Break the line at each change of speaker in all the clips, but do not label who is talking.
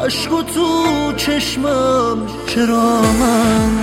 عشق و تو چشمم. چرا من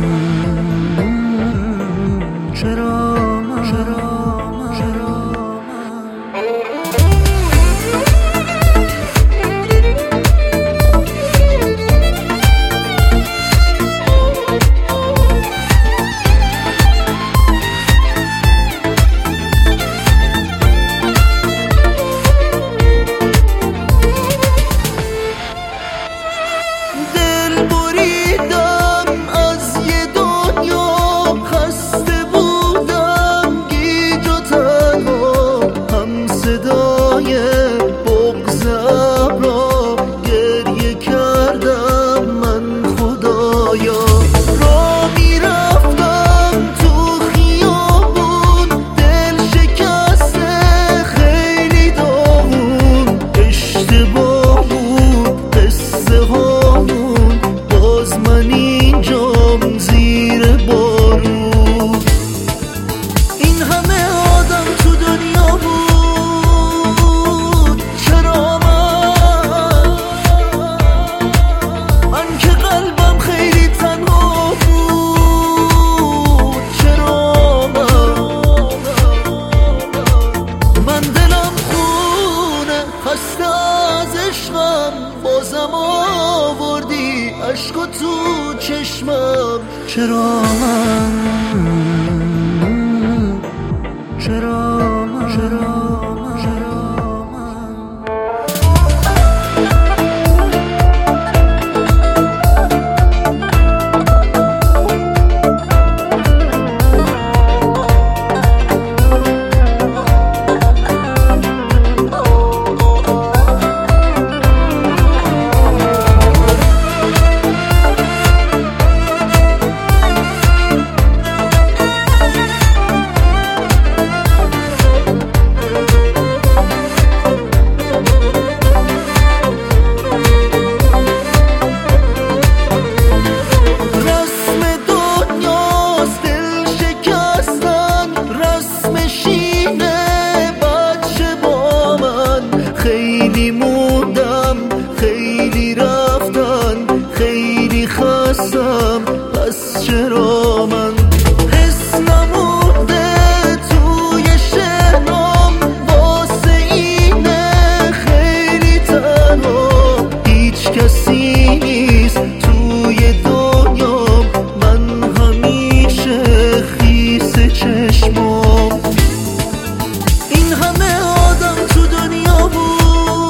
بازم آوردی عشق و تو چشمم. چرا خیلی موندم، خیلی رفتن، خیلی خستم، پس چرا من حس نمونده توی شهرام واسه اینه خیلی تنها، هیچ کسی نیست توی دنیام، من همیشه خیس چشمام. این همه آدم تو دنیا بود،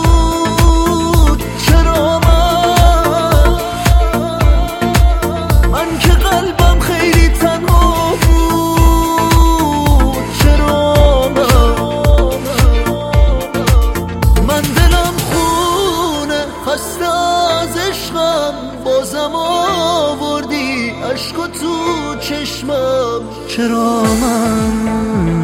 بازم آوردی عشق و تو چشمم. چرا من